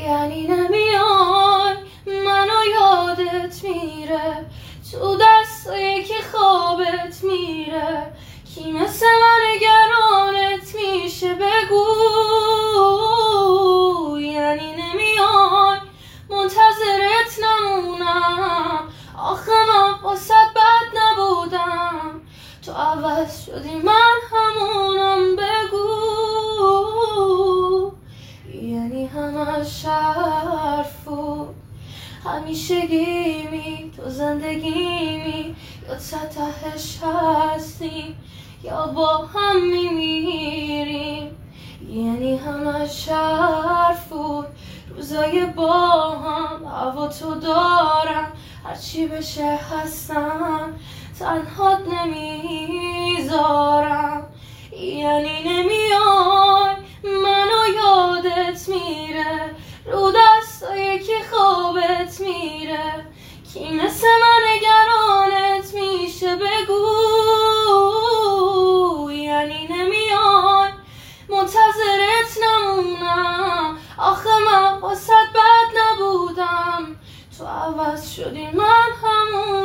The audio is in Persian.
یعنی نمیای منو یادت میره تو دستایی که خوابت میره کی مثل من نگرانت میشه بگو یعنی نمیای منتظرت نمونم آخه من واسه بد نبودم تو عوض شدی من همونم بگو یعنی همش حرف بود همیشگیمی تو زندگیمی یا تهش هستیم یا با هم میمیریم یعنی همش حرف بود روزای با هم هوا تو دارم هرچی بشه هستم تنهات نمیذارم یعنی نمیای منو یادت میره رو دستایی که خوابت میره کی مثل من نگرانت میشه بگو یعنی نمیای منتظرت نمونم آخه من واسه بد نبودم تو عوض شدی من همون